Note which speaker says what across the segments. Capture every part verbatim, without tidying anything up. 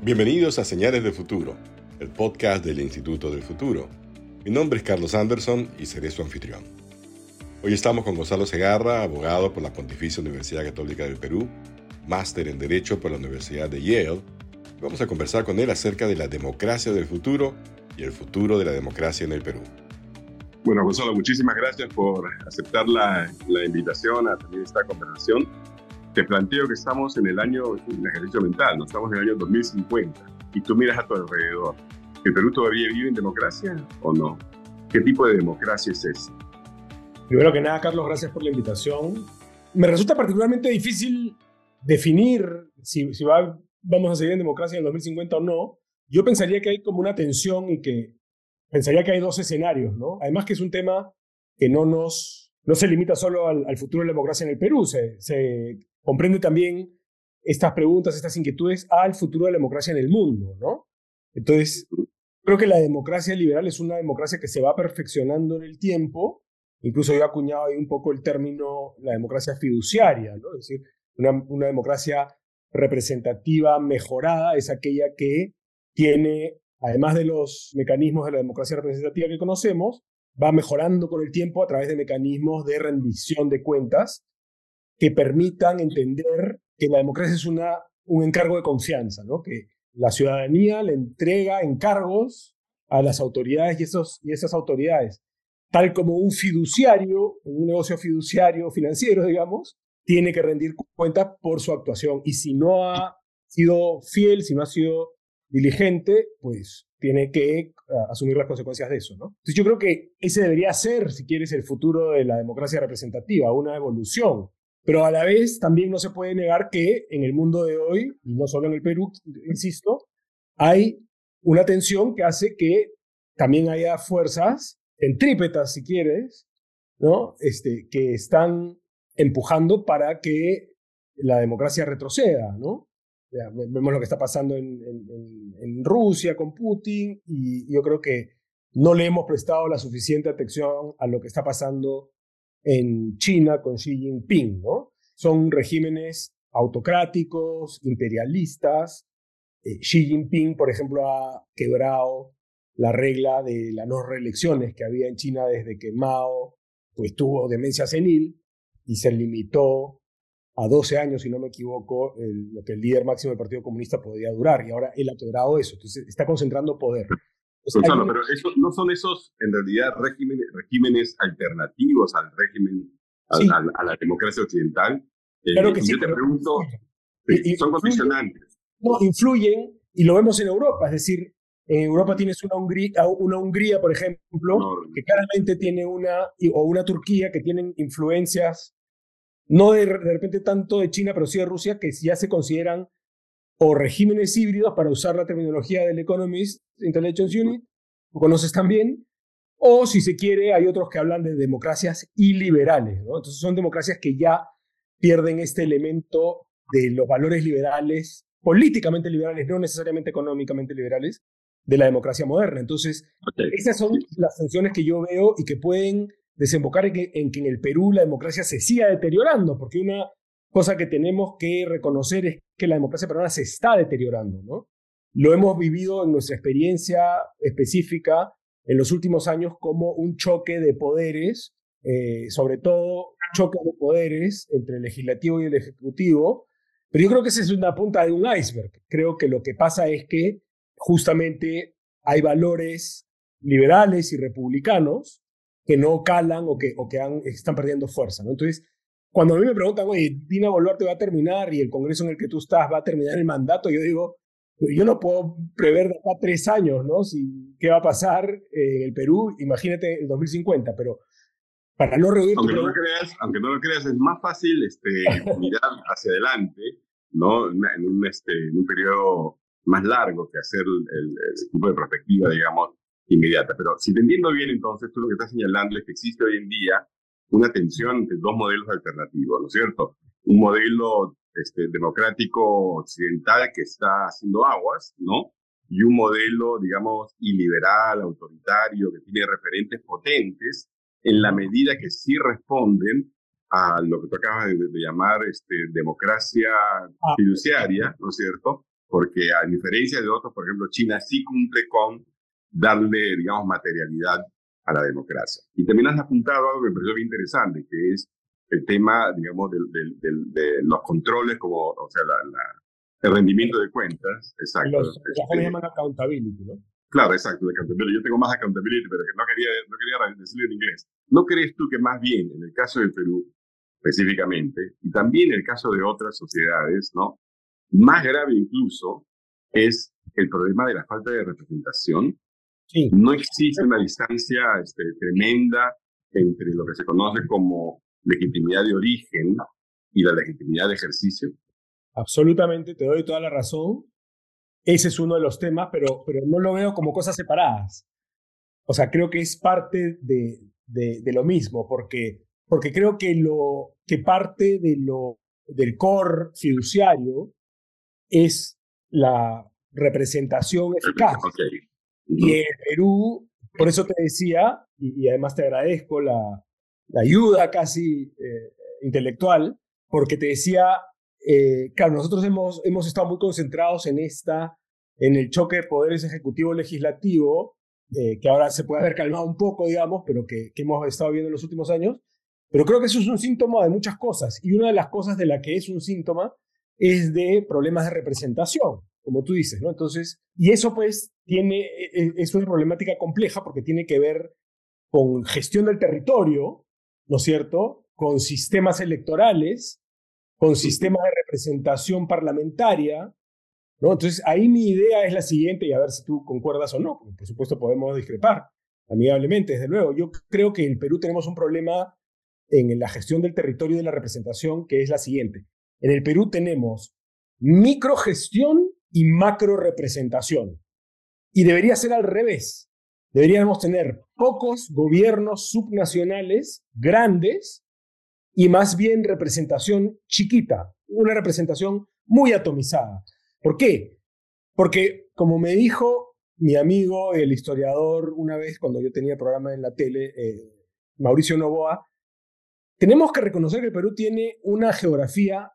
Speaker 1: Bienvenidos a Señales del Futuro, el podcast del Instituto del Futuro. Mi nombre es Carlos Anderson y seré su anfitrión. Hoy estamos con Gonzalo Segarra, abogado por la Pontificia Universidad Católica del Perú, máster en Derecho por la Universidad de Yale. Vamos a conversar con él acerca de la democracia del futuro y el futuro de la democracia en el Perú.
Speaker 2: Bueno, Gonzalo, muchísimas gracias por aceptar la, la invitación a tener esta conversación. Te planteo que estamos en el año, en el ejercicio mental, no estamos en el año dos mil cincuenta, y tú miras a tu alrededor. ¿El Perú todavía vive en democracia o no? ¿Qué tipo de democracia es esa?
Speaker 3: Primero que nada, Carlos, gracias por la invitación. Me resulta particularmente difícil definir si, si va, vamos a seguir en democracia en el dos mil cincuenta o no. Yo pensaría que hay como una tensión y que pensaría que hay dos escenarios, ¿no? Además que es un tema que no, nos, no se limita solo al, al futuro de la democracia en el Perú, se, se comprende también estas preguntas, estas inquietudes al futuro de la democracia en el mundo, ¿no? Entonces, creo que la democracia liberal es una democracia que se va perfeccionando en el tiempo. Incluso yo he acuñado ahí un poco el término la democracia fiduciaria, ¿no? Es decir, una, una democracia representativa mejorada es aquella que tiene, además de los mecanismos de la democracia representativa que conocemos, va mejorando con el tiempo a través de mecanismos de rendición de cuentas que permitan entender que la democracia es una, un encargo de confianza, ¿no? Que la ciudadanía le entrega encargos a las autoridades y, esos, y esas autoridades, tal como un fiduciario, un negocio fiduciario financiero, digamos, tiene que rendir cuentas por su actuación. Y si no ha sido fiel, si no ha sido diligente, pues tiene que uh, asumir las consecuencias de eso, ¿no? Entonces yo creo que ese debería ser, si quieres, el futuro de la democracia representativa, una evolución. Pero a la vez también no se puede negar que en el mundo de hoy, y no solo en el Perú, insisto, hay una tensión que hace que también haya fuerzas centrípetas, si quieres, ¿no? Este, que están empujando para que la democracia retroceda, ¿no? Ya, vemos lo que está pasando en, en, en Rusia con Putin, y yo creo que no le hemos prestado la suficiente atención a lo que está pasando en China con Xi Jinping, ¿no? Son regímenes autocráticos, imperialistas. Eh, Xi Jinping, por ejemplo, ha quebrado la regla de las no reelecciones que había en China desde que Mao pues, tuvo demencia senil y se limitó a doce años, si no me equivoco, el, lo que el líder máximo del Partido Comunista podía durar, y ahora él ha quebrado eso, entonces está concentrando poder.
Speaker 2: Gonzalo, un... pero eso, ¿no son esos, en realidad, regímenes, regímenes alternativos al régimen, al, sí. al, a la democracia occidental? Eh,
Speaker 3: claro que sí,
Speaker 2: yo te
Speaker 3: pero...
Speaker 2: pregunto, y, y, son condicionantes.
Speaker 3: No, influyen, y lo vemos en Europa, es decir, en Europa tienes una Hungría, una Hungría, por ejemplo, no, que claramente tiene una, o una Turquía que tienen influencias, no de, de repente tanto de China, pero sí de Rusia, que ya se consideran o regímenes híbridos, para usar la terminología del Economist Intelligence Unit, lo conoces también, o si se quiere, hay otros que hablan de democracias iliberales, ¿no? Entonces son democracias que ya pierden este elemento de los valores liberales, políticamente liberales, no necesariamente económicamente liberales, de la democracia moderna. Entonces, okay. esas son las tensiones que yo veo y que pueden desembocar en que, en que en el Perú la democracia se siga deteriorando, porque una cosa que tenemos que reconocer es que la democracia peruana se está deteriorando, ¿no? Lo hemos vivido en nuestra experiencia específica en los últimos años como un choque de poderes, eh, sobre todo choques de poderes entre el legislativo y el ejecutivo, pero yo creo que esa es una punta de un iceberg. Creo que lo que pasa es que justamente hay valores liberales y republicanos que no calan o que, o que han, están perdiendo fuerza, ¿no? Entonces, cuando a mí me preguntan, oye, Dina Boluarte va a terminar y el Congreso en el que tú estás va a terminar el mandato, yo digo, yo no puedo prever de acá tres años, ¿no? Si, ¿qué va a pasar en el Perú? Imagínate el dos mil cincuenta, pero para no rehuir...
Speaker 2: Aunque, no lo creas, aunque no lo creas, es más fácil este, mirar hacia adelante, ¿no? En un, este, en un periodo más largo que hacer el, el tipo de perspectiva, digamos, inmediata. Pero si te entiendo bien, entonces, tú lo que estás señalando es que existe hoy en día una tensión entre dos modelos alternativos, ¿no es cierto? Un modelo este, democrático occidental que está haciendo aguas, ¿no? Y un modelo, digamos, iliberal, autoritario, que tiene referentes potentes en la medida que sí responden a lo que tú acabas de, de llamar este, democracia fiduciaria, ¿no es cierto? porque a diferencia de otros, por ejemplo, China sí cumple con darle, digamos, materialidad a la democracia. Y también has apuntado algo que me pareció bien interesante, que es el tema, digamos, de, de, de, de los controles, como, o sea, la, la, el rendimiento de cuentas. Exacto.
Speaker 3: Los, este, los llaman accountability, ¿no?
Speaker 2: Claro, exacto, de accountability. Yo tengo más accountability, pero que no quería, no quería decirlo en inglés. ¿No crees tú que más bien, en el caso del Perú, específicamente, y también en el caso de otras sociedades, ¿no? Más grave incluso es el problema de la falta de representación?
Speaker 3: Sí.
Speaker 2: No existe una distancia este, tremenda entre lo que se conoce como legitimidad de origen y la legitimidad de ejercicio.
Speaker 3: Absolutamente, te doy toda la razón. Ese es uno de los temas, pero, pero no lo veo como cosas separadas. O sea, creo que es parte de, de, de lo mismo, porque, porque creo que, lo, que parte de lo, del core fiduciario es la representación eficaz.
Speaker 2: Okay.
Speaker 3: Y en Perú, por eso te decía, y, y además te agradezco la, la ayuda casi eh, intelectual, porque te decía, eh, claro, nosotros hemos, hemos estado muy concentrados en esta, en el choque de poderes ejecutivo-legislativo, eh, que ahora se puede haber calmado un poco, digamos, pero que, que hemos estado viendo en los últimos años. Pero creo que eso es un síntoma de muchas cosas, y una de las cosas de la que es un síntoma es de problemas de representación, como tú dices, ¿no? Entonces, y eso pues tiene, es una problemática compleja porque tiene que ver con gestión del territorio, ¿no es cierto? Con sistemas electorales, con sistemas de representación parlamentaria, ¿no? Entonces, ahí mi idea es la siguiente, y a ver si tú concuerdas o no, porque por supuesto podemos discrepar amigablemente, desde luego. Yo creo que en el Perú tenemos un problema en la gestión del territorio y de la representación, que es la siguiente. En el Perú tenemos microgestión y macro representación. Y debería ser al revés. Deberíamos tener pocos gobiernos subnacionales grandes y más bien representación chiquita, una representación muy atomizada. ¿Por qué? Porque, como me dijo mi amigo, el historiador, una vez cuando yo tenía programa en la tele, eh, Mauricio Novoa, tenemos que reconocer que el Perú tiene una geografía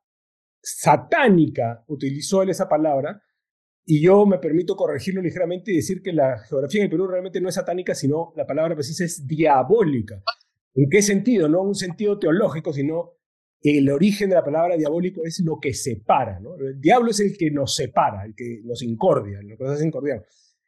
Speaker 3: satánica, utilizó él esa palabra, y yo me permito corregirlo ligeramente y decir que la geografía en el Perú realmente no es satánica, sino la palabra precisa es diabólica. ¿En qué sentido? No en un sentido teológico, sino el origen de la palabra diabólico es lo que separa, ¿no? El diablo es el que nos separa, el que nos incordia, lo que nos hace incordiar.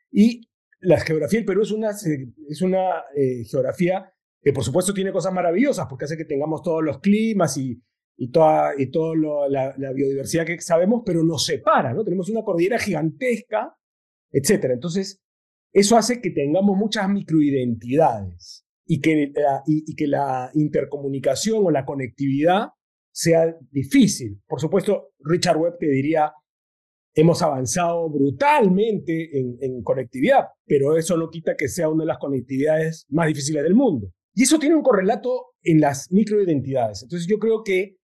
Speaker 3: Y la geografía del Perú es una, es una eh, geografía que por supuesto tiene cosas maravillosas, porque hace que tengamos todos los climas y y toda, y toda lo, la, la biodiversidad que sabemos, pero nos separa, ¿no? Tenemos una cordillera gigantesca, etcétera. Entonces, eso hace que tengamos muchas microidentidades y que, la, y, y que la intercomunicación o la conectividad sea difícil. Por supuesto, Richard Webb te diría, hemos avanzado brutalmente en, en conectividad, pero eso no quita que sea una de las conectividades más difíciles del mundo. Y eso tiene un correlato en las microidentidades. Entonces, yo creo que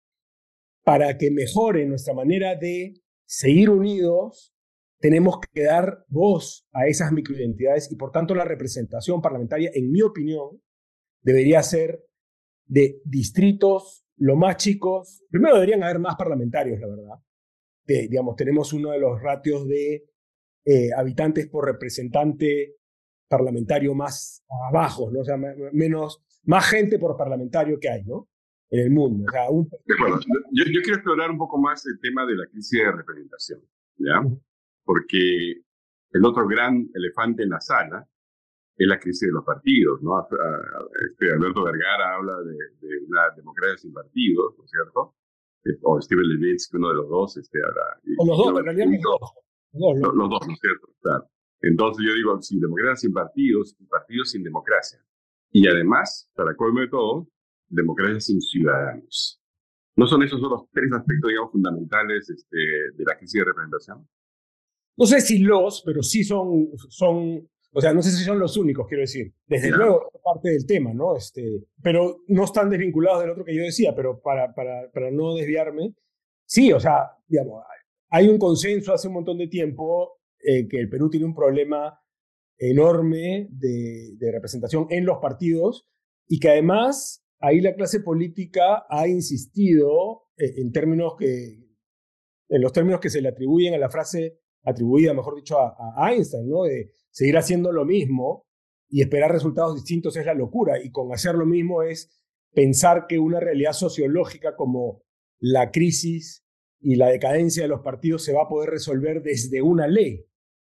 Speaker 3: para que mejore nuestra manera de seguir unidos, tenemos que dar voz a esas microidentidades y por tanto la representación parlamentaria, en mi opinión, debería ser de distritos lo más chicos. Primero deberían haber más parlamentarios, la verdad. De, digamos, tenemos uno de los ratios de eh, habitantes por representante parlamentario más bajos, ¿no? O sea, menos, más gente por parlamentario que hay, ¿no? En el mundo. O sea, un...
Speaker 2: Bueno, yo, yo quiero explorar un poco más el tema de la crisis de representación, ¿ya? Uh-huh. Porque el otro gran elefante en la sala es la crisis de los partidos, ¿no? Este Alberto Vergara habla de, de una democracia sin partidos, ¿no es cierto? O Steven Levitsky, uno de los dos, este, habla...
Speaker 3: O los dos, en realidad los dos.
Speaker 2: Los, los, los dos, ¿no es cierto? Claro. Entonces yo digo, sin democracia sin partidos, partidos sin democracia. Y además, para colmo de todo, democracia sin ciudadanos. ¿No son esos los tres aspectos, digamos, fundamentales este, de la crisis de representación?
Speaker 3: No sé si los, pero sí son, son, o sea, no sé si son los únicos, quiero decir. Desde claro. luego, es parte del tema, ¿no? Este, pero no están desvinculados del otro que yo decía, pero para, para, para no desviarme, sí, o sea, digamos, hay un consenso hace un montón de tiempo eh, que el Perú tiene un problema enorme de, de representación en los partidos y que además ahí la clase política ha insistido eh, en términos que, en los términos que se le atribuyen a la frase atribuida, mejor dicho, a, a Einstein, ¿no? De seguir haciendo lo mismo y esperar resultados distintos es la locura. Y con hacer lo mismo es pensar que una realidad sociológica como la crisis y la decadencia de los partidos se va a poder resolver desde una ley,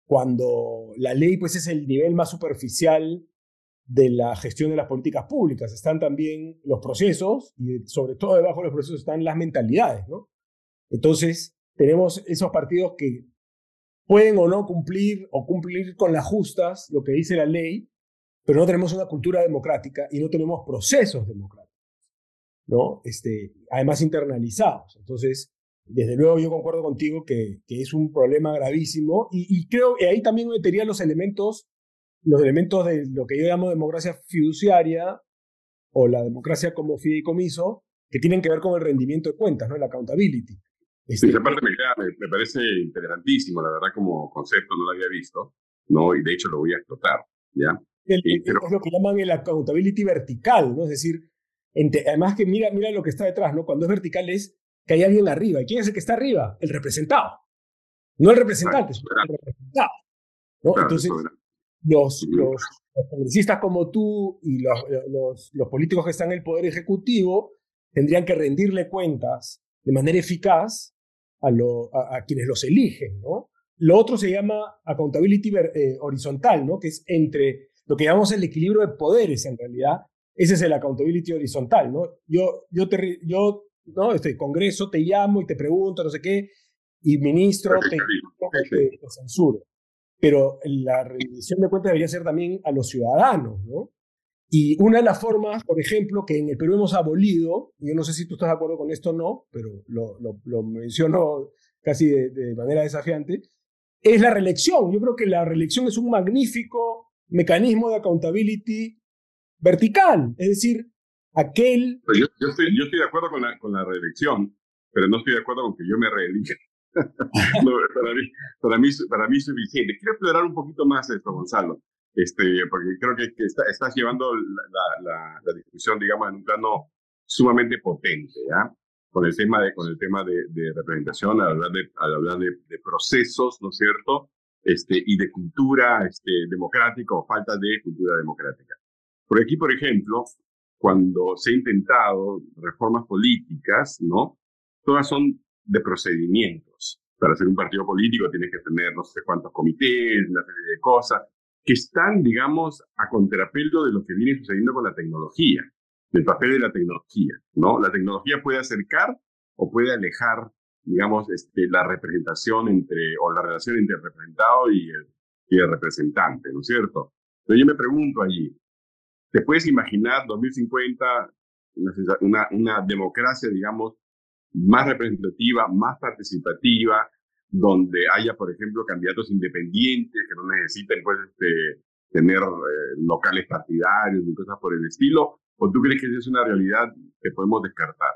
Speaker 3: cuando la ley pues es el nivel más superficial de la gestión de las políticas públicas. Están también los procesos y sobre todo debajo de los procesos están las mentalidades, ¿no? Entonces tenemos esos partidos que pueden o no cumplir o cumplir con las justas lo que dice la ley, pero no tenemos una cultura democrática y no tenemos procesos democráticos, ¿no? Este, además internalizados. Entonces, desde luego yo concuerdo contigo que, que es un problema gravísimo y, y creo que ahí también metería los elementos, los elementos de lo que yo llamo democracia fiduciaria o la democracia como fideicomiso, que tienen que ver con el rendimiento de cuentas, ¿no? El accountability.
Speaker 2: Este, sí, esa parte me, queda, me, me parece interesantísimo, la verdad, como concepto no lo había visto, ¿no? Y de hecho lo voy a explotar, ¿ya?
Speaker 3: El,
Speaker 2: y,
Speaker 3: el,
Speaker 2: pero...
Speaker 3: Es lo que llaman el accountability vertical, ¿no? Es decir, entre, además que mira, mira lo que está detrás, ¿no? Cuando es vertical es que hay alguien arriba. ¿Y quién es el que está arriba? El representado. No el representante, sino el representado, ¿no? Claro, Entonces, los, los, los congresistas como tú y los, los, los políticos que están en el poder ejecutivo tendrían que rendirle cuentas de manera eficaz a, lo, a, a quienes los eligen, ¿no? Lo otro se llama accountability eh, horizontal, ¿no? Que es entre lo que llamamos el equilibrio de poderes, en realidad. Ese es el accountability horizontal, ¿no? Yo, yo, te, yo ¿no? Este Congreso te llamo y te pregunto, no sé qué, y ministro te, te, te censuro. Pero la rendición de cuentas debería ser también a los ciudadanos, ¿no? Y una de las formas, por ejemplo, que en el Perú hemos abolido, y yo no sé si tú estás de acuerdo con esto o no, pero lo, lo, lo menciono casi de, de manera desafiante, es la reelección. Yo creo que la reelección es un magnífico mecanismo de accountability vertical, es decir, aquel...
Speaker 2: Yo, yo, estoy, yo estoy de acuerdo con la, con la reelección, pero no estoy de acuerdo con que yo me reelija. no, para, mí, para, mí, para mí es suficiente. Quiero explorar un poquito más esto, Gonzalo, este, porque creo que, que está, estás llevando la, la, la discusión, digamos, en un plano sumamente potente, ¿ya? Con el tema de, con el tema de, de representación, al hablar, de, al hablar de, de procesos, ¿no es cierto? Este, y de cultura este, democrática o falta de cultura democrática. Por aquí, por ejemplo, cuando se ha intentado reformas políticas, ¿no? Todas son de procedimientos. Para ser un partido político tienes que tener no sé cuántos comités, una serie de cosas, que están, digamos, a contrapelo de lo que viene sucediendo con la tecnología, del papel de la tecnología, ¿no? La tecnología puede acercar o puede alejar, digamos, este, la representación entre, o la relación entre el representado y el, y el representante, ¿no es cierto? Entonces yo me pregunto allí, ¿te puedes imaginar dos mil cincuenta una, una, una democracia, digamos, más representativa, más participativa, donde haya, por ejemplo, candidatos independientes que no necesiten pues, este, tener eh, locales partidarios ni cosas por el estilo? ¿O tú crees que esa es una realidad que podemos descartar?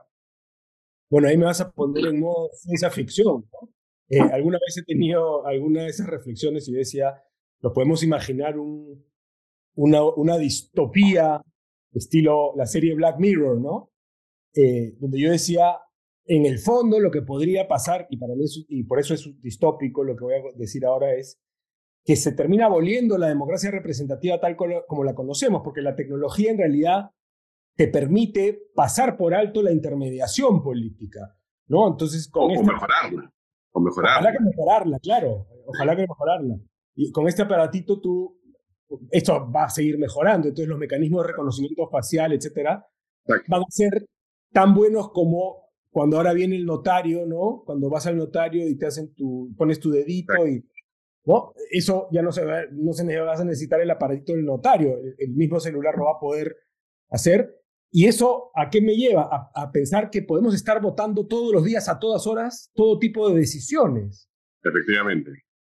Speaker 3: Bueno, ahí me vas a poner en modo ciencia ficción, ¿no? Eh, alguna vez he tenido alguna de esas reflexiones y yo decía, nos podemos imaginar un, una, una distopía estilo la serie Black Mirror, ¿no? Eh, donde yo decía, en el fondo lo que podría pasar, y para mí es, y por eso es distópico lo que voy a decir ahora, es que se termina aboliendo la democracia representativa tal como la conocemos, porque la tecnología en realidad te permite pasar por alto la intermediación política, ¿no? Entonces, con
Speaker 2: o,
Speaker 3: este,
Speaker 2: o mejorarla. O mejorarla.
Speaker 3: Ojalá que mejorarla, claro. Ojalá que mejorarla. Y con este aparatito tú, esto va a seguir mejorando, entonces los mecanismos de reconocimiento facial, etcétera, Exacto. van a ser tan buenos como cuando ahora viene el notario, ¿no? Cuando vas al notario y te hacen tu, pones tu dedito Exacto. y, ¿no? Eso ya no se va, no se vas a necesitar el aparatito del notario, el, el mismo celular lo va a poder hacer. ¿Y eso a qué me lleva? A, a pensar que podemos estar votando todos los días, a todas horas, todo tipo de decisiones.
Speaker 2: Efectivamente.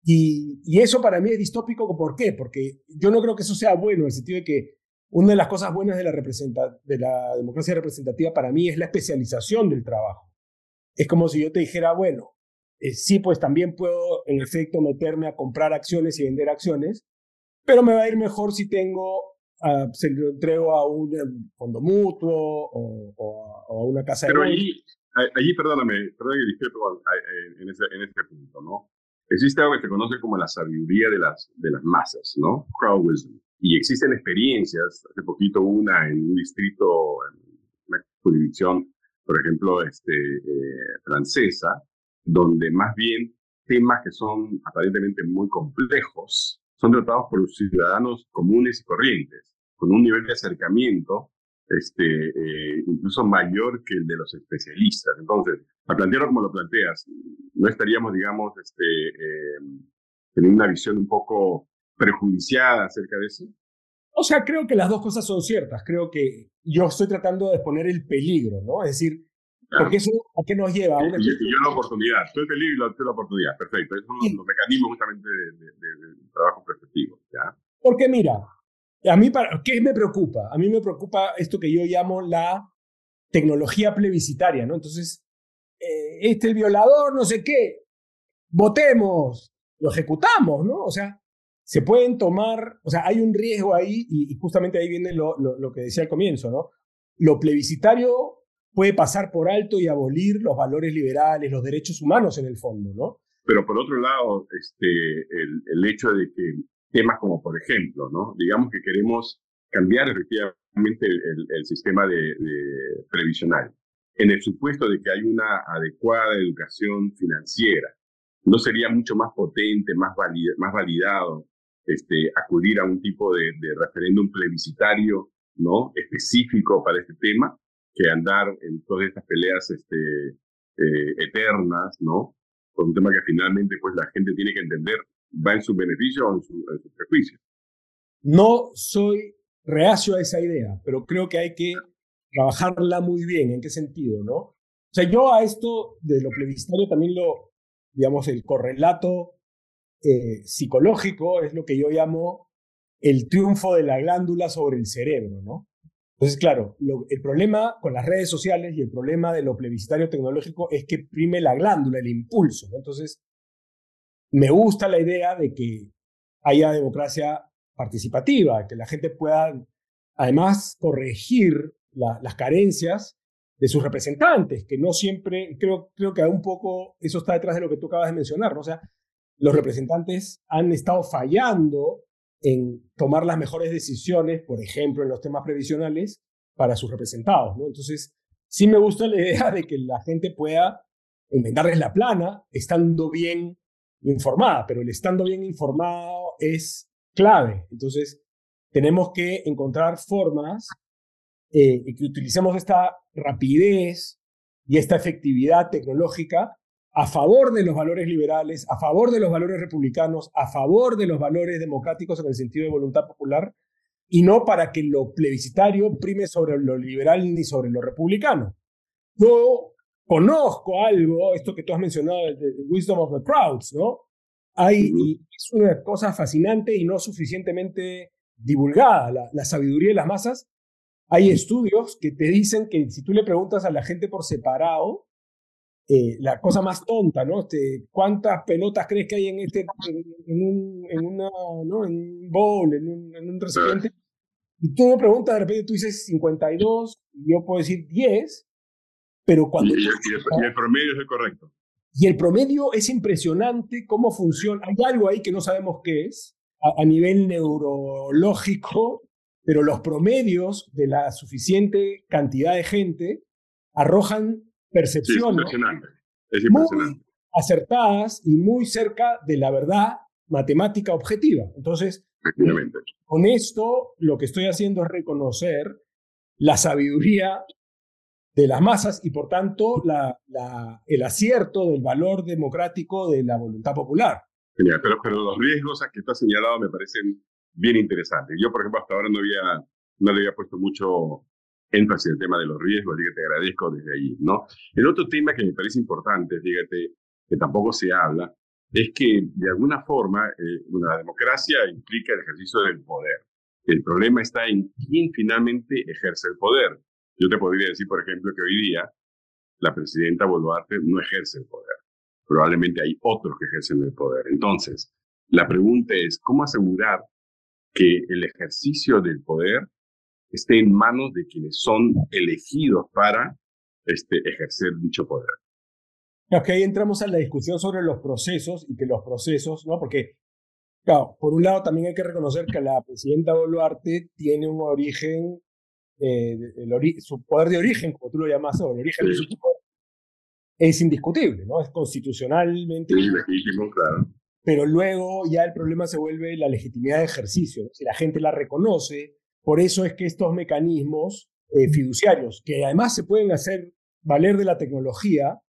Speaker 3: Y, y eso para mí es distópico. ¿Por qué? Porque yo no creo que eso sea bueno, en el sentido de que una de las cosas buenas de la, representa, de la democracia representativa para mí es la especialización del trabajo. Es como si yo te dijera, bueno, eh, sí, pues también puedo en efecto meterme a comprar acciones y vender acciones, pero me va a ir mejor si tengo... Uh, se lo entrego a un fondo mutuo o, o, a, o a una casa
Speaker 2: Pero
Speaker 3: de
Speaker 2: allí, allí, perdóname, perdóname que discrepo en ese, en ese punto, ¿no? existe algo que se conoce como la sabiduría de las, de las masas, ¿no? Crowd wisdom. Y existen experiencias, hace poquito una en un distrito, en una jurisdicción, por ejemplo, este, eh, francesa, donde más bien temas que son aparentemente muy complejos son tratados por los ciudadanos comunes y corrientes, con un nivel de acercamiento este, eh, incluso mayor que el de los especialistas. Entonces, al plantearlo como lo planteas, no estaríamos, digamos, este, eh, teniendo una visión un poco prejudiciada acerca de eso.
Speaker 3: O sea, creo que las dos cosas son ciertas. Creo que yo estoy tratando de exponer el peligro, ¿no? Es decir, claro. Porque eso ¿a qué nos lleva? A una
Speaker 2: y, y yo la oportunidad. Tú el peligro y tú la oportunidad. Perfecto. Esos son los, los mecanismos justamente de, de, de, de trabajo perspectivo. ¿Ya?
Speaker 3: Porque mira, a mí, ¿qué me preocupa? A mí me preocupa esto que yo llamo la tecnología plebiscitaria, ¿no? Entonces, eh, este el violador, no sé qué, votemos, lo ejecutamos, ¿no? O sea, se pueden tomar, o sea, hay un riesgo ahí y, y justamente ahí viene lo, lo, lo que decía al comienzo, ¿no? Lo plebiscitario puede pasar por alto y abolir los valores liberales, los derechos humanos en el fondo, ¿no?
Speaker 2: Pero por otro lado, este, el, el hecho de que temas como, por ejemplo, ¿no? Digamos que queremos cambiar efectivamente el, el sistema de, de previsional. En el supuesto de que hay una adecuada educación financiera, ¿no sería mucho más potente, más, valida, más validado este, acudir a un tipo de, de referéndum plebiscitario, ¿no? Específico para este tema, que andar en todas estas peleas este, eh, eternas, ¿no? Por un tema que finalmente pues, la gente tiene que entender va en su beneficio o en su, en su perjuicio?
Speaker 3: No soy reacio a esa idea, pero creo que hay que trabajarla muy bien. ¿En qué sentido, no? O sea, yo a esto de lo plebiscitario también lo, digamos, el correlato eh, psicológico es lo que yo llamo el triunfo de la glándula sobre el cerebro, ¿no? Entonces, claro, lo, el problema con las redes sociales y el problema de lo plebiscitario tecnológico es que prime la glándula, el impulso, ¿no? Entonces, me gusta la idea de que haya democracia participativa, que la gente pueda, además, corregir la, las carencias de sus representantes, que no siempre, creo, creo que un poco eso está detrás de lo que tú acabas de mencionar, ¿no? O sea, los representantes han estado fallando en tomar las mejores decisiones, por ejemplo, en los temas previsionales, para sus representados, ¿no? Entonces, sí me gusta la idea de que la gente pueda enmendarles la plana, estando bien informada, pero el estando bien informado es clave. Entonces, tenemos que encontrar formas eh, y que utilicemos esta rapidez y esta efectividad tecnológica a favor de los valores liberales, a favor de los valores republicanos, a favor de los valores democráticos en el sentido de voluntad popular, y no para que lo plebiscitario prime sobre lo liberal ni sobre lo republicano. Yo conozco algo, esto que tú has mencionado, el, el wisdom of the crowds, ¿no? Hay, y es una cosa fascinante y no suficientemente divulgada, la, la sabiduría de las masas. Hay estudios que te dicen que si tú le preguntas a la gente por separado, eh, la cosa más tonta, ¿no? Este, ¿cuántas pelotas crees que hay en este, en, en un, en una, ¿no? En un bowl, en un, en un recipiente? Y tú me preguntas, de repente tú dices cincuenta y dos, y yo puedo decir diez, pero cuando...
Speaker 2: Y, y, el, y el promedio es el correcto.
Speaker 3: Y el promedio es impresionante cómo funciona. Hay algo ahí que no sabemos qué es, a, a nivel neurológico, pero los promedios de la suficiente cantidad de gente arrojan percepciones
Speaker 2: sí, es impresionante. Es impresionante.
Speaker 3: muy acertadas y muy cerca de la verdad matemática objetiva. Entonces, con esto lo que estoy haciendo es reconocer la sabiduría de las masas y, por tanto, la, la, el acierto del valor democrático de la voluntad popular.
Speaker 2: Genial, pero, pero los riesgos que tú has señalado me parecen bien interesantes. Yo, por ejemplo, hasta ahora no, había, no le había puesto mucho énfasis al tema de los riesgos, así que te agradezco desde ahí, ¿no? El otro tema que me parece importante, fíjate, que tampoco se habla, es que, de alguna forma, eh, la democracia implica el ejercicio del poder. El problema está en quién finalmente ejerce el poder. Yo te podría decir, por ejemplo, que hoy día la presidenta Boluarte no ejerce el poder. Probablemente hay otros que ejercen el poder. Entonces, la pregunta es, ¿cómo asegurar que el ejercicio del poder esté en manos de quienes son elegidos para este, ejercer dicho poder?
Speaker 3: Aquí ahí entramos a la discusión sobre los procesos y que los procesos, ¿no? Porque, claro, por un lado también hay que reconocer que la presidenta Boluarte tiene un origen, eh, el ori su poder de origen, como tú lo llamas, o el origen
Speaker 2: Sí.
Speaker 3: de su poder, es indiscutible, ¿no? Es constitucionalmente.
Speaker 2: Sí, legítimo, claro.
Speaker 3: Pero luego ya el problema se vuelve la legitimidad de ejercicio, ¿no? Si la gente la reconoce, por eso es que estos mecanismos eh, fiduciarios, que además se pueden hacer valer de la tecnología,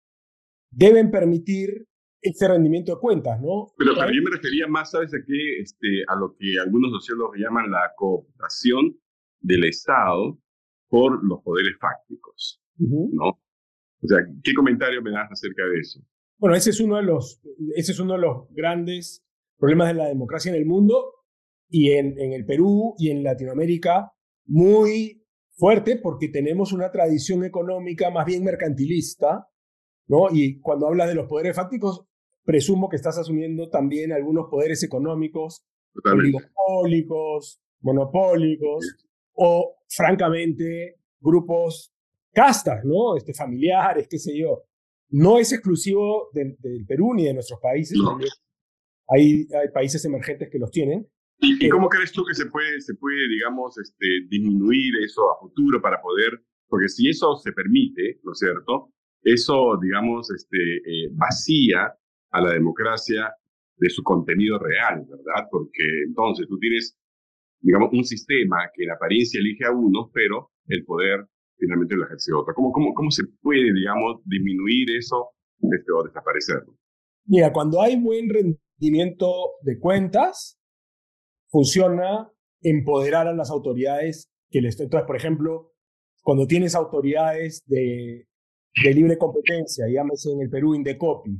Speaker 3: deben permitir ese rendimiento de cuentas, ¿no?
Speaker 2: Pero, pero yo me refería más, ¿sabes a qué? Este, a lo que algunos sociólogos llaman la cooptación del Estado por los poderes fácticos,
Speaker 3: Uh-huh.
Speaker 2: ¿no? O sea, ¿qué comentario me das acerca de eso?
Speaker 3: Bueno, ese es uno de los, ese es uno de los grandes problemas de la democracia en el mundo y en, en el Perú y en Latinoamérica muy fuerte porque tenemos una tradición económica más bien mercantilista, ¿no? Y cuando hablas de los poderes fácticos, presumo que estás asumiendo también algunos poderes económicos,
Speaker 2: Totalmente.
Speaker 3: oligopólicos, monopólicos, sí. O, francamente, grupos castas, ¿no? Este, familiares, qué sé yo. No es exclusivo del, del Perú ni de nuestros países.
Speaker 2: No.
Speaker 3: También hay, hay países emergentes que los tienen.
Speaker 2: ¿Y, y cómo crees tú que se puede, se puede digamos, este, disminuir eso a futuro para poder, porque si eso se permite, ¿no es cierto?, eso, digamos, este, eh, vacía a la democracia de su contenido real, ¿verdad? Porque entonces tú tienes, digamos, un sistema que en apariencia elige a uno, pero el poder finalmente lo ejerce otro. ¿Cómo, cómo, cómo se puede, digamos, disminuir eso este, o desaparecerlo?
Speaker 3: Mira, cuando hay buen rendimiento de cuentas, funciona empoderar a las autoridades que les... Entonces, por ejemplo, cuando tienes autoridades de, de libre competencia, llámese en el Perú Indecopi,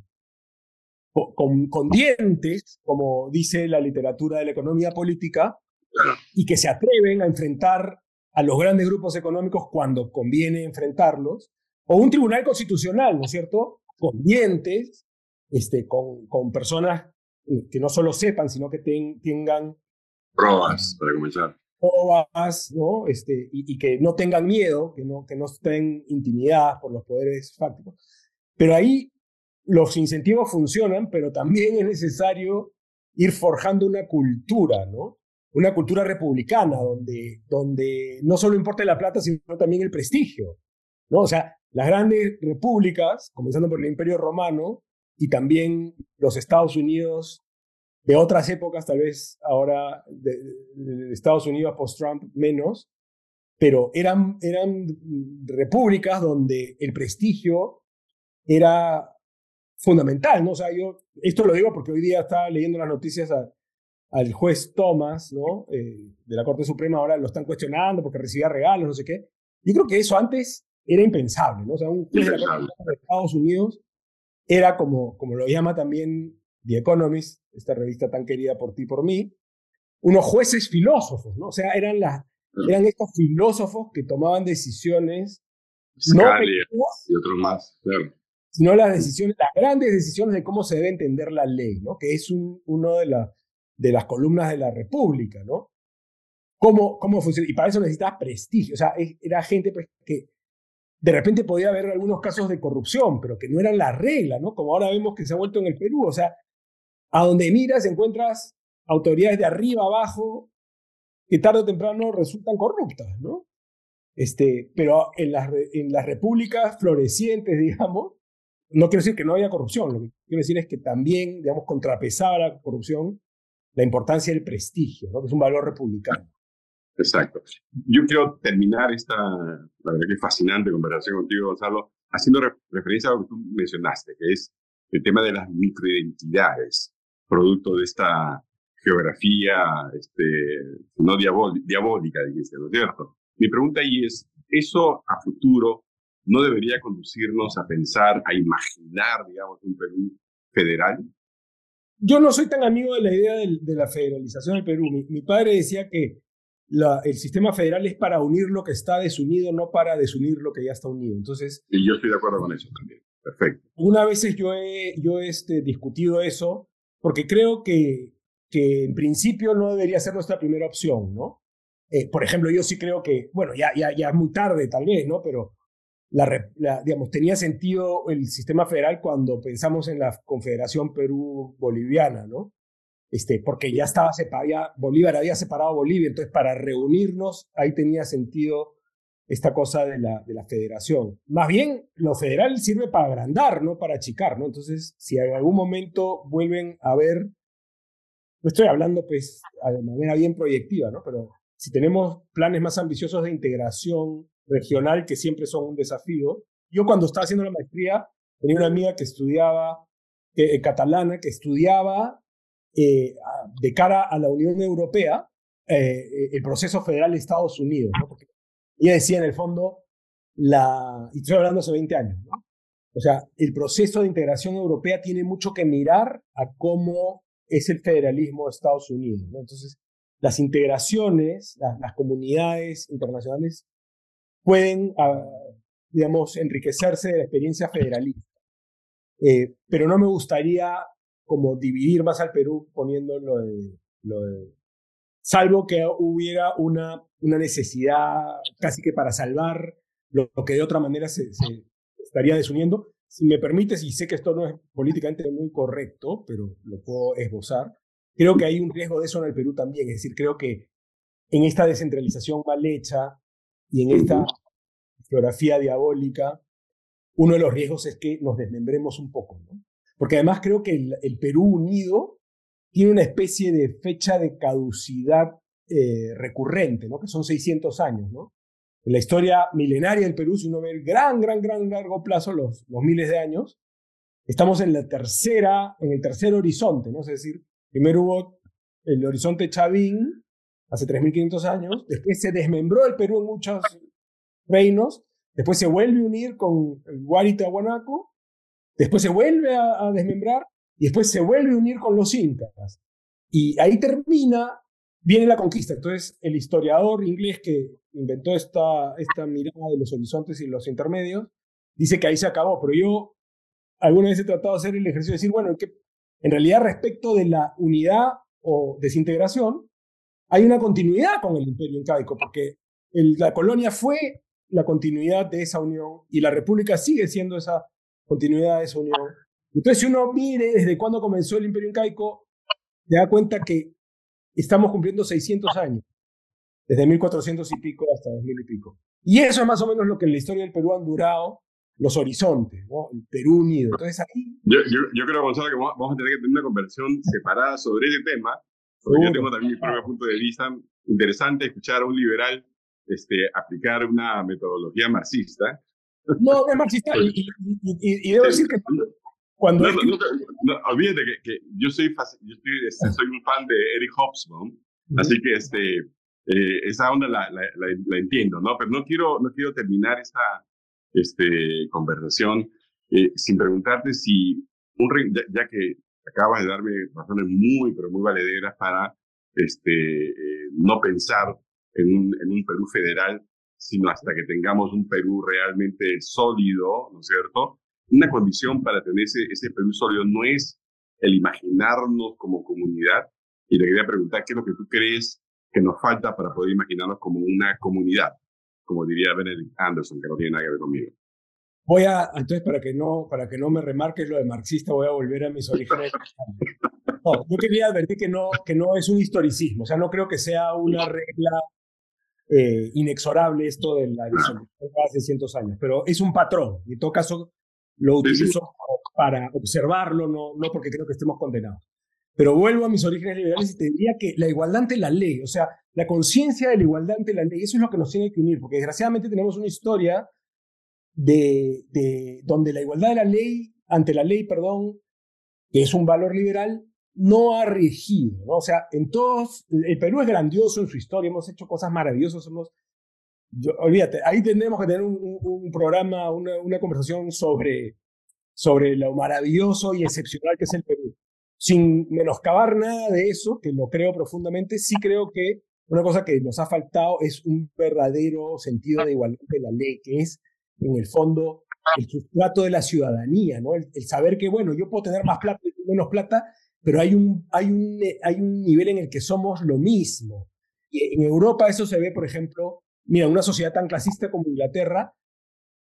Speaker 3: con, con dientes, como dice la literatura de la economía política,
Speaker 2: claro.
Speaker 3: Y que se atreven a enfrentar a los grandes grupos económicos cuando conviene enfrentarlos, o un tribunal constitucional, ¿no es cierto?, con dientes, este, con, con personas que no solo sepan, sino que ten, tengan
Speaker 2: pruebas, para comenzar.
Speaker 3: Pruebas, ¿no? Este, y, y que no tengan miedo, que no, que no estén intimidadas por los poderes fácticos. Pero ahí los incentivos funcionan, pero también es necesario ir forjando una cultura, ¿no? Una cultura republicana donde, donde no solo importa la plata, sino también el prestigio, ¿no? O sea, las grandes repúblicas, comenzando por el Imperio Romano y también los Estados Unidos de otras épocas, tal vez ahora de, de, de Estados Unidos post-Trump menos, pero eran, eran repúblicas donde el prestigio era fundamental, ¿no? O sea, yo esto lo digo porque hoy día estaba leyendo las noticias a, al juez Thomas, ¿no? Eh, de la Corte Suprema, ahora lo están cuestionando porque recibía regalos, no sé qué. Yo creo que eso antes era impensable, ¿no? O sea, un juez de la Corte Suprema de Estados Unidos era como, como lo llama también The Economist, esta revista tan querida por ti y por mí, unos jueces filósofos, ¿no? O sea, eran, las, eran estos filósofos que tomaban decisiones,
Speaker 2: Scalia no y otros más, claro.
Speaker 3: Sino las decisiones, las grandes decisiones de cómo se debe entender la ley, ¿no? Que es un, uno de, la, de las columnas de la República, ¿no? ¿Cómo, cómo funciona? Y para eso necesitas prestigio, o sea, era gente pues, que de repente podía haber algunos casos de corrupción, pero que no eran la regla, ¿no? Como ahora vemos que se ha vuelto en el Perú, o sea, a donde miras encuentras autoridades de arriba abajo que tarde o temprano resultan corruptas, ¿no? Este, pero en las, en las repúblicas florecientes, digamos, no quiero decir que no haya corrupción, lo que quiero decir es que también, digamos, contrapesaba la corrupción la importancia del prestigio, ¿no? Que es un valor republicano.
Speaker 2: Exacto. Yo quiero terminar esta, la verdad que fascinante conversación contigo, Gonzalo, haciendo re referencia a lo que tú mencionaste, que es el tema de las microidentidades, producto de esta geografía este, no diabólica, dijiste, ¿no es cierto? Mi pregunta ahí es, ¿eso a futuro no debería conducirnos a pensar, a imaginar, digamos, un Perú federal?
Speaker 3: Yo no soy tan amigo de la idea de, de la federalización del Perú. Mi, mi padre decía que la, el sistema federal es para unir lo que está desunido, no para desunir lo que ya está unido. Entonces,
Speaker 2: y yo estoy de acuerdo con eso también. Perfecto.
Speaker 3: Una veces yo he, yo he este, discutido eso porque creo que, que en principio no debería ser nuestra primera opción, ¿no? Eh, por ejemplo, yo sí creo que, bueno, ya, ya, ya es muy tarde tal vez, ¿no? Pero la, la, digamos, tenía sentido el sistema federal cuando pensamos en la Confederación Perú-Boliviana, ¿no? Este, porque ya estaba separado, Bolívar había separado a Bolivia, entonces para reunirnos ahí tenía sentido esta cosa de la, de la federación. Más bien, lo federal sirve para agrandar, no para achicar, ¿no? Entonces, si en algún momento vuelven a ver, no estoy hablando pues de manera bien proyectiva, ¿no? Pero si tenemos planes más ambiciosos de integración regional, que siempre son un desafío. Yo cuando estaba haciendo la maestría, tenía una amiga que estudiaba, eh, catalana, que estudiaba eh, de cara a la Unión Europea, eh, el proceso federal de Estados Unidos, ¿no? Porque ella decía en el fondo, la, y estoy hablando hace veinte años, ¿no? O sea, el proceso de integración europea tiene mucho que mirar a cómo es el federalismo de Estados Unidos, ¿no? Entonces, las integraciones, las, las comunidades internacionales pueden, uh, digamos, enriquecerse de la experiencia federalista. Eh, pero no me gustaría como dividir más al Perú poniendo lo de, lo de salvo que hubiera una, una necesidad casi que para salvar lo, lo que de otra manera se, se estaría desuniendo. Si me permites, y sé que esto no es políticamente muy correcto, pero lo puedo esbozar, creo que hay un riesgo de eso en el Perú también. Es decir, creo que en esta descentralización mal hecha y en esta geografía diabólica, uno de los riesgos es que nos desmembremos un poco, ¿no? Porque además creo que el, el Perú unido tiene una especie de fecha de caducidad eh, recurrente, ¿no? Que son seiscientos años, ¿no? En la historia milenaria del Perú, si uno ve el gran, gran, gran largo plazo, los, los miles de años, estamos en la tercera, en el tercer horizonte, ¿no? Es decir, primero hubo el horizonte Chavín, hace tres mil quinientos años, después se desmembró el Perú en muchos reinos, después se vuelve a unir con el Huari-Tiahuanaco, después se vuelve a, a desmembrar, y después se vuelve a unir con los incas. Y ahí termina, viene la conquista. Entonces, el historiador inglés que inventó esta, esta mirada de los horizontes y los intermedios, dice que ahí se acabó. Pero yo alguna vez he tratado de hacer el ejercicio de decir, bueno, que en realidad respecto de la unidad o desintegración, hay una continuidad con el imperio incaico, porque el, la colonia fue la continuidad de esa unión y la república sigue siendo esa continuidad de esa unión. Entonces, si uno mire desde cuándo comenzó el imperio incaico, se da cuenta que estamos cumpliendo seiscientos años, desde mil cuatrocientos y pico hasta dos mil y pico. Y eso es más o menos lo que en la historia del Perú han durado los horizontes, ¿no? El Perú unido. Entonces, ahí...
Speaker 2: Yo, yo, yo creo, Gonzalo, que vamos a tener que tener una conversación separada sobre ese tema, porque yo tengo también mi propio punto de vista. Interesante escuchar a un liberal este, aplicar una metodología marxista.
Speaker 3: No, es marxista, y, y, y, y debo decir que... Cuando
Speaker 2: no,
Speaker 3: es
Speaker 2: no, no, no, olvídate que, que yo, soy, yo estoy, este, soy un fan de Eric Hobsbawm, uh-huh. Así que este, eh, esa onda la, la, la, la entiendo, ¿no? Pero no quiero, no quiero terminar esta este, conversación eh, sin preguntarte si, un, ya, ya que acabas de darme razones muy, pero muy valederas para este, eh, no pensar en un, en un Perú federal, sino hasta que tengamos un Perú realmente sólido, ¿no es cierto? Una condición para tener ese, ese Perú sólido no es el imaginarnos como comunidad. Y le quería preguntar qué es lo que tú crees que nos falta para poder imaginarnos como una comunidad, como diría Benedict Anderson, que no tiene nada que ver conmigo.
Speaker 3: Voy a, entonces, para que no, para que no me remarques lo de marxista, voy a volver a mis orígenes. No, yo quería advertir que no, que no es un historicismo, o sea, no creo que sea una regla eh, inexorable esto de la disolución hace cientos años, pero es un patrón, y en todo caso lo utilizo sí, sí. para observarlo, no, no porque creo que estemos condenados. Pero vuelvo a mis orígenes liberales y te diría que la igualdad ante la ley, o sea, la conciencia de la igualdad ante la ley, eso es lo que nos tiene que unir, porque desgraciadamente tenemos una historia de, de donde la igualdad de la ley, ante la ley, perdón, que es un valor liberal, no ha regido, ¿no? O sea, en todos, el Perú es grandioso en su historia, hemos hecho cosas maravillosas, hemos, yo, olvídate, ahí tendremos que tener un, un, un programa, una, una conversación sobre, sobre lo maravilloso y excepcional que es el Perú. Sin menoscabar nada de eso, que lo creo profundamente, sí creo que una cosa que nos ha faltado es un verdadero sentido de igualdad de la ley, que es, en el fondo, el sustrato de la ciudadanía, ¿no? El, el saber que, bueno, yo puedo tener más plata y menos plata, pero hay un, hay, un, hay un nivel en el que somos lo mismo. Y en Europa eso se ve, por ejemplo, mira, una sociedad tan clasista como Inglaterra,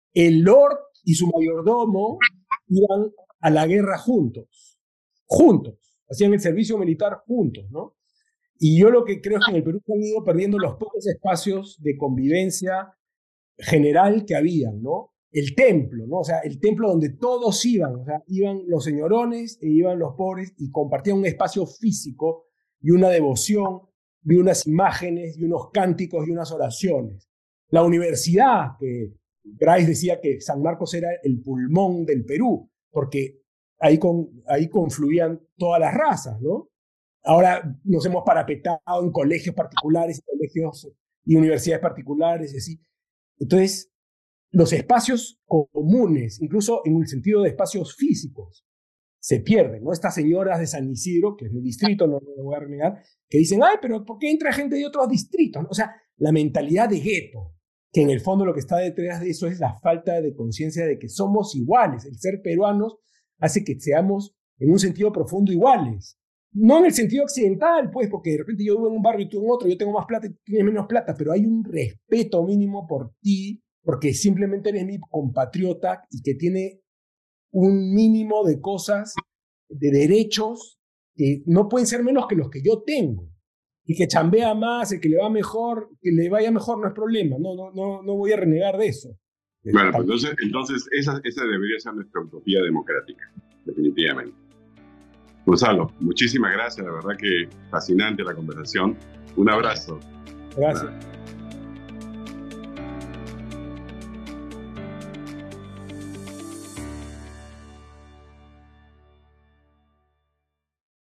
Speaker 3: el Lord y su mayordomo iban a la guerra juntos, juntos, hacían el servicio militar juntos, ¿no? Y yo lo que creo es que en el Perú se han ido perdiendo los pocos espacios de convivencia general que habían, ¿no? El templo, ¿no? O sea, el templo donde todos iban, o sea, iban los señorones e iban los pobres y compartían un espacio físico y una devoción y unas imágenes y unos cánticos y unas oraciones. La universidad, que Bryce decía que San Marcos era el pulmón del Perú, porque ahí, con, ahí confluían todas las razas, ¿no? Ahora nos hemos parapetado en colegios particulares, colegios y universidades particulares, y así. Entonces, los espacios comunes, incluso en el sentido de espacios físicos, se pierden, ¿no? Estas señoras de San Isidro, que es mi distrito, no lo voy a renegar, que dicen, ay, pero ¿por qué entra gente de otros distritos? ¿No? O sea, la mentalidad de gueto, que en el fondo lo que está detrás de eso es la falta de conciencia de que somos iguales. El ser peruanos hace que seamos, en un sentido profundo, iguales. No en el sentido occidental, pues, porque de repente yo vivo en un barrio y tú en otro, yo tengo más plata y tú tienes menos plata, pero hay un respeto mínimo por ti, porque simplemente eres mi compatriota y que tiene un mínimo de cosas, de derechos, que no pueden ser menos que los que yo tengo. Y que chambea más, el que le va mejor, que le vaya mejor no es problema, no, no, no, no voy a renegar de eso.
Speaker 2: Bueno, pues entonces, entonces esa, esa debería ser nuestra utopía democrática, definitivamente. Gonzalo, muchísimas gracias, la verdad que fascinante la conversación. Un abrazo.
Speaker 3: Gracias.